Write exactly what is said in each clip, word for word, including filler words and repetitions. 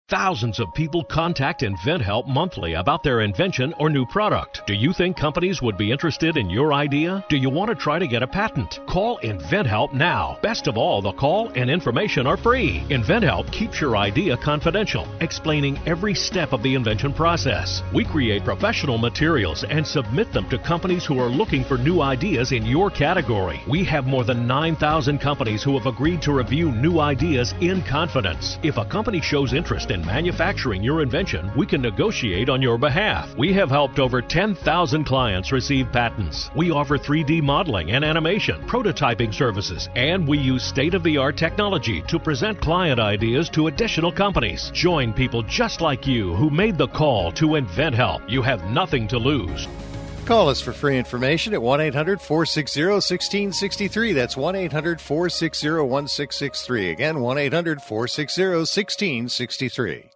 Thousands of people contact InventHelp monthly about their invention or new product. Do you think companies would be interested in your idea? Do you want to try to get a patent? Call InventHelp now. Best of all, the call and information are free. InventHelp keeps your idea confidential, explaining every step of the invention process. We create professional materials and submit them to companies who are looking for new ideas in your category. We have more than nine thousand companies who have agreed to review new ideas in confidence. If a company shows interest in manufacturing your invention, we can negotiate on your behalf. We have helped over ten thousand clients receive patents. We offer three D modeling and animation, prototyping services, and we use state-of-the-art technology to present client ideas to additional companies. Join people just like you who made the call to InventHelp. You have nothing to lose. Call us for free information at one eight hundred four six zero one six six three. That's one eight hundred four six zero one six six three. Again, one eight hundred four six zero one six six three.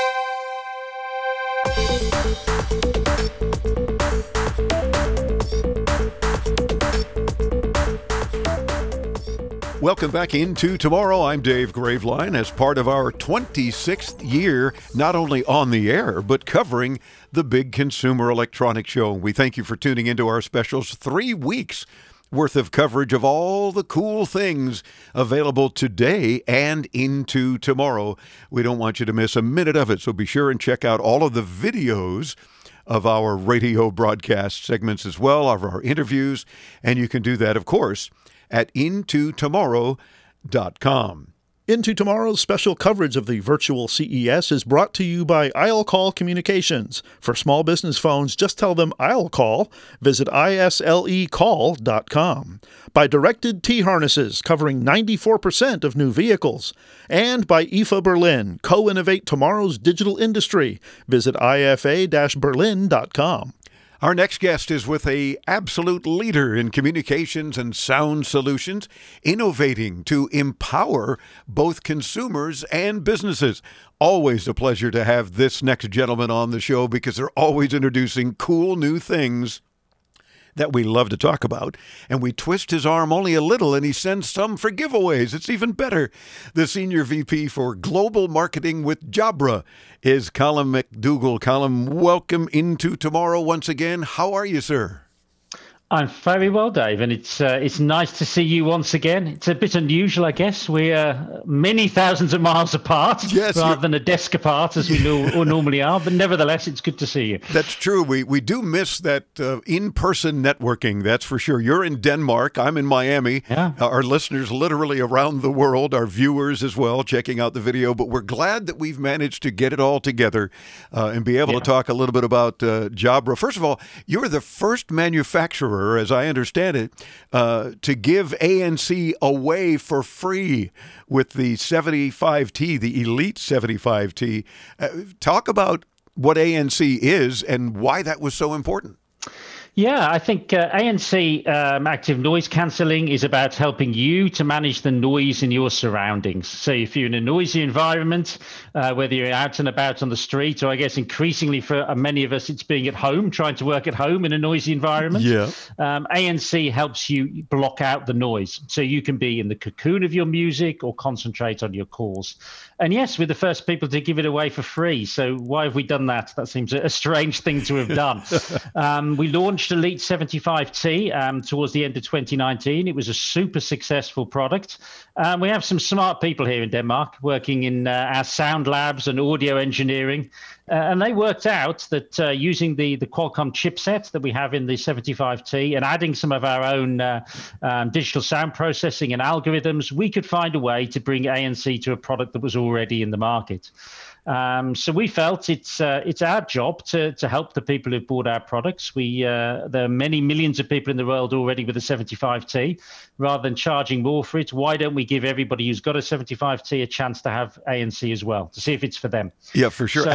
Welcome back into Tomorrow. I'm Dave Graveline as part of our twenty-sixth year, not only on the air, but covering the big Consumer Electronics Show. We thank you for tuning into our specials. Three weeks worth of coverage of all the cool things available today and into tomorrow. We don't want you to miss a minute of it, so be sure and check out all of the videos of our radio broadcast segments as well, of our interviews, and you can do that, of course, at into tomorrow dot com. Into Tomorrow's special coverage of the virtual C E S is brought to you by I'll Call Communications. For small business phones, just tell them I'll call. Visit I S L E call dot com. By Directed T-Harnesses, covering ninety-four percent of new vehicles. And by I F A Berlin, co-innovate tomorrow's digital industry. Visit I F A berlin dot com. Our next guest is with a absolute leader in communications and sound solutions, innovating to empower both consumers and businesses. Always a pleasure to have this next gentleman on the show because they're always introducing cool new things that we love to talk about, and we twist his arm only a little and he sends some for giveaways. It's even better. The Senior V P for Global Marketing with Jabra is Colin McDougall. Colin, welcome into Tomorrow once again. How are you, sir? I'm very well, Dave, and it's uh, it's nice to see you once again. It's a bit unusual, I guess. We're uh, many thousands of miles apart, yes, rather you're... than a desk apart, as we know, or normally are. But nevertheless, it's good to see you. That's true. We we do miss that uh, in-person networking, that's for sure. You're in Denmark. I'm in Miami. Yeah. Uh, our listeners literally around the world, our viewers as well, checking out the video. But we're glad that we've managed to get it all together uh, and be able yeah. to talk a little bit about uh, Jabra. First of all, you're the first manufacturer, as I understand it, uh, to give A N C away for free with the seventy-five T, the Elite seventy-five T. Uh, talk about what A N C is and why that was so important. Yeah, I think uh, A N C um, Active Noise Cancelling is about helping you to manage the noise in your surroundings. So if you're in a noisy environment, uh, whether you're out and about on the street, or I guess increasingly for uh, many of us, it's being at home, trying to work at home in a noisy environment. Yeah. Um, A N C helps you block out the noise so you can be in the cocoon of your music or concentrate on your calls. And yes, we're the first people to give it away for free. So why have we done that? That seems a strange thing to have done. um, we launched Elite seventy-five T um, towards the end of twenty nineteen. It was a super successful product. Um, we have some smart people here in Denmark working in uh, our sound labs and audio engineering. Uh, and they worked out that uh, using the, the Qualcomm chipset that we have in the seventy-five T and adding some of our own uh, um, digital sound processing and algorithms, we could find a way to bring A N C to a product that was already in the market. Um, so we felt it's uh, it's our job to to help the people who've bought our products. We uh, there are many millions of people in the world already with a seventy-five T. Rather than charging more for it, why don't we give everybody who's got a seventy-five T a chance to have A N C as well, to see if it's for them? Yeah, for sure. So, Active uh,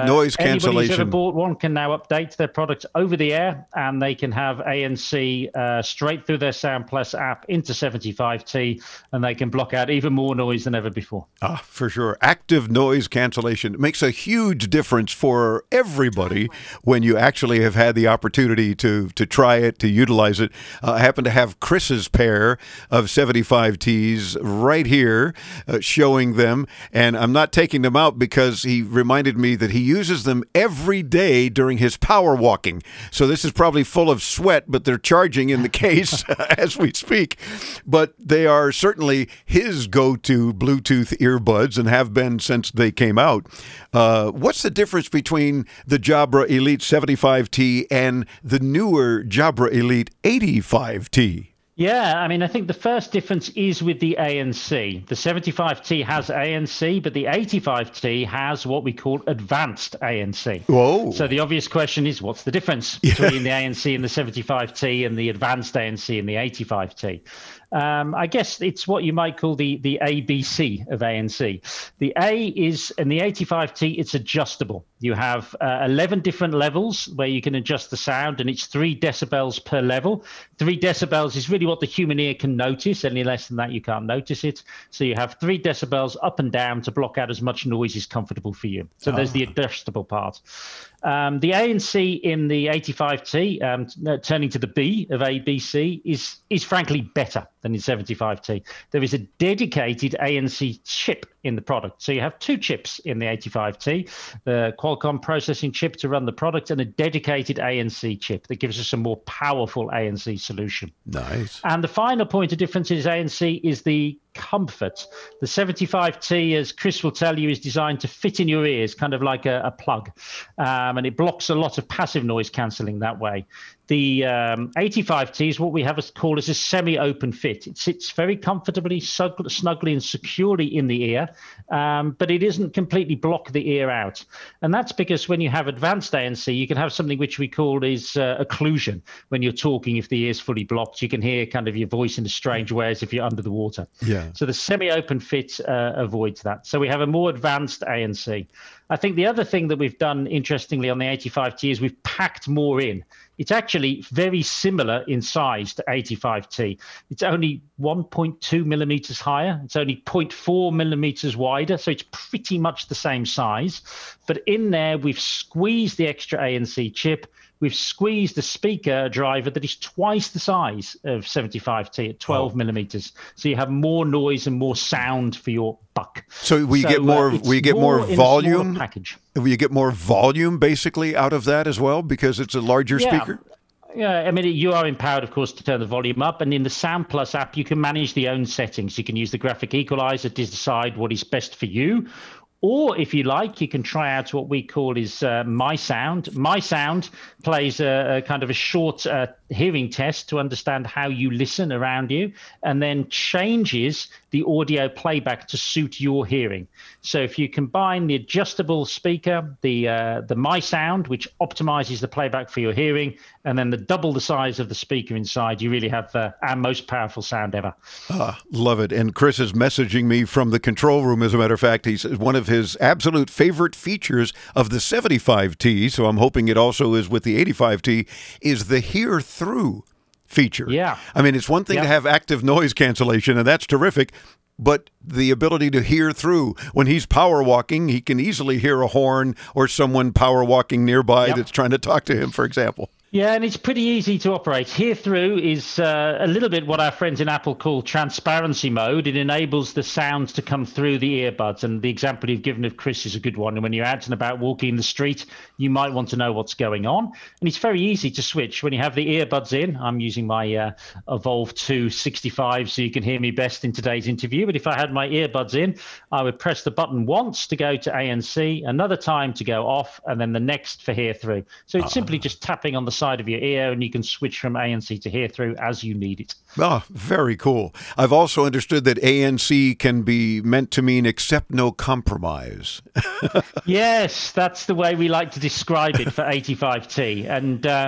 noise Anybody cancellation. who's ever bought one can now update their product over the air, and they can have A N C uh, straight through their Sound Plus app into seventy-five T, and they can block out even more noise than ever before. Ah, for sure. Active noise cancellation makes a huge difference for everybody when you actually have had the opportunity to to try it, to utilize it. Uh, I happen to have Chris's pair of seventy-five Ts right here uh, showing them, and I'm not taking them out because he reminded me that he uses them every day during his power walking. So this is probably full of sweat, but they're charging in the case as we speak. But they are certainly his go-to Bluetooth earbuds and have been since they came out. Uh, what's the difference between the Jabra Elite seventy-five T and the newer Jabra Elite eighty-five T? Yeah, I mean, I think the first difference is with the A N C. The seventy-five T has A N C, but the eighty-five T has what we call advanced A N C. Whoa. So the obvious question is, what's the difference Yeah. between the A N C and the seventy-five T and the advanced A N C and the eighty-five T? Um, I guess it's what you might call the, the A B C of A N C. The A is, in the eighty-five T, it's adjustable. You have uh, eleven different levels where you can adjust the sound, and it's three decibels per level. Three decibels is really what the human ear can notice. Any less than that, you can't notice it. So you have three decibels up and down to block out as much noise as comfortable for you. So there's the adjustable part. Um, the A N C in the eighty-five T, um, t- turning to the B of A B C, is is frankly better than in seventy-five T. There is a dedicated A N C chip in the product. So you have two chips in the eighty-five T, the Qualcomm processing chip to run the product and a dedicated A N C chip that gives us a more powerful A N C solution. Nice. And the final point of difference is A N C is the comfort. The seventy-five T, as Chris will tell you, is designed to fit in your ears, kind of like a, a plug. Um, and it blocks a lot of passive noise cancelling that way. The um, eighty-five T is what we have as called as a semi-open fit. It sits very comfortably, snug, snugly and securely in the ear, um, but it doesn't completely block the ear out. And that's because when you have advanced A N C, you can have something which we call is uh, occlusion. When you're talking, if the ear is fully blocked, you can hear kind of your voice in a strange way as if you're under the water. Yeah. So the semi-open fit uh, avoids that. So we have a more advanced A N C. I think the other thing that we've done, interestingly, on the eighty-five T is we've packed more in. It's actually very similar in size to eighty-five T. It's only one point two millimeters higher. It's only zero point four millimeters wider. So it's pretty much the same size. But in there, we've squeezed the extra A N C chip. We've squeezed the speaker driver that is twice the size of seventy-five T at twelve oh. millimeters. So you have more noise and more sound for your buck. So we so, get more. Uh, we get more, more volume. Package. We get more volume basically out of that as well because it's a larger yeah. speaker. Yeah, I mean, you are empowered, of course, to turn the volume up. And in the Sound Plus app, you can manage the own settings. You can use the graphic equalizer to decide what is best for you. Or if you like, you can try out what we call is uh, My Sound. My Sound plays a, a kind of a short uh, hearing test to understand how you listen around you, and then changes the audio playback to suit your hearing. So if you combine the adjustable speaker, the uh, the My Sound, which optimizes the playback for your hearing, and then the double the size of the speaker inside, you really have uh, our most powerful sound ever. Ah, love it. And Chris is messaging me from the control room. As a matter of fact, he says one of his absolute favorite features of the seventy-five T, so I'm hoping it also is with the eighty-five T, is the hear through feature. Yeah. I mean, it's one thing yep. to have active noise cancellation, and that's terrific, but the ability to hear through. When he's power walking, he can easily hear a horn or someone power walking nearby yep. that's trying to talk to him, for example. Yeah, and it's pretty easy to operate. Hear through is uh, a little bit what our friends in Apple call transparency mode. It enables the sounds to come through the earbuds. And the example you've given of Chris is a good one. And when you're out and about walking in the street, you might want to know what's going on. And it's very easy to switch. When you have the earbuds in, I'm using my uh, Evolve two sixty-five so you can hear me best in today's interview. But if I had my earbuds in, I would press the button once to go to A N C, another time to go off, and then the next for hear through. So it's uh, simply just tapping on the side of your ear, and you can switch from A N C to hear through as you need it. Oh, very cool. I've also understood that A N C can be meant to mean accept no compromise. Yes, that's the way we like to describe it for eighty-five T. And uh,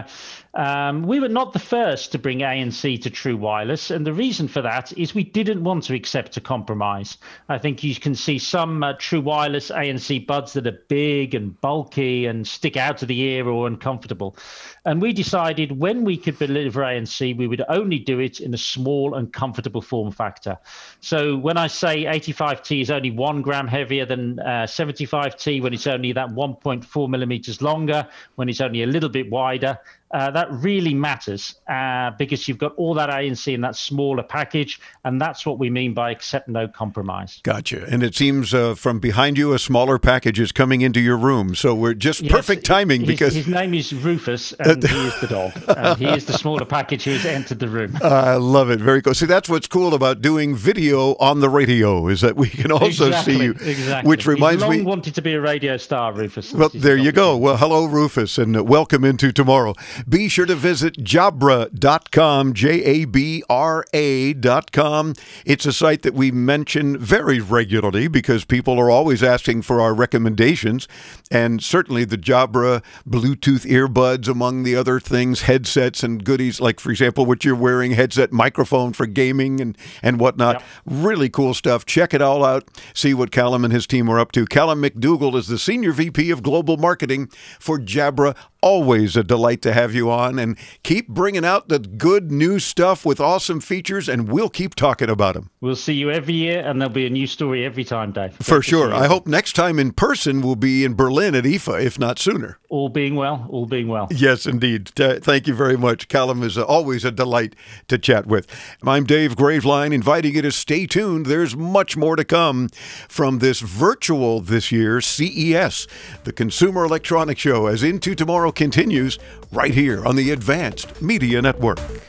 Um, we were not the first to bring A N C to true wireless, and the reason for that is we didn't want to accept a compromise. I think you can see some uh, true wireless A N C buds that are big and bulky and stick out of the ear or uncomfortable. And we decided when we could deliver A N C, we would only do it in a small and comfortable form factor. So when I say eighty-five T is only one gram heavier than uh, seventy-five T, when it's only that one point four millimeters longer, when it's only a little bit wider, Uh, that really matters uh, because you've got all that A N C in that smaller package, and that's what we mean by accept no compromise. Gotcha. And it seems uh, from behind you, a smaller package is coming into your room. So we're just yes, perfect timing his, because... His name is Rufus, and he is the dog. And he is the smaller package who has entered the room. I love it. Very cool. See, that's what's cool about doing video on the radio, is that we can also exactly, see you. Exactly. Which reminds He's long me... wanted to be a radio star, Rufus. Well, there you go. Well, hello, Rufus, and welcome into tomorrow. Be sure to visit Jabra dot com, J A B R A dot com. It's a site that we mention very regularly because people are always asking for our recommendations. And certainly the Jabra Bluetooth earbuds, among the other things, headsets and goodies, like, for example, what you're wearing, headset microphone for gaming and, and whatnot. Yep. Really cool stuff. Check it all out. See what Callum and his team are up to. Callum McDougall is the Senior V P of Global Marketing for Jabra. Always a delight to have you on, and keep bringing out the good new stuff with awesome features, and we'll keep talking about them. We'll see you every year, and there'll be a new story every time, Dave. For Great sure. I hope next time in person we'll be in Berlin at I F A, if not sooner. All being well, all being well. Yes, indeed. Uh, thank you very much. Callum is uh, always a delight to chat with. I'm Dave Graveline, inviting you to stay tuned. There's much more to come from this virtual this year C E S, the Consumer Electronics Show, as Into Tomorrow continues right here on the Advanced Media Network.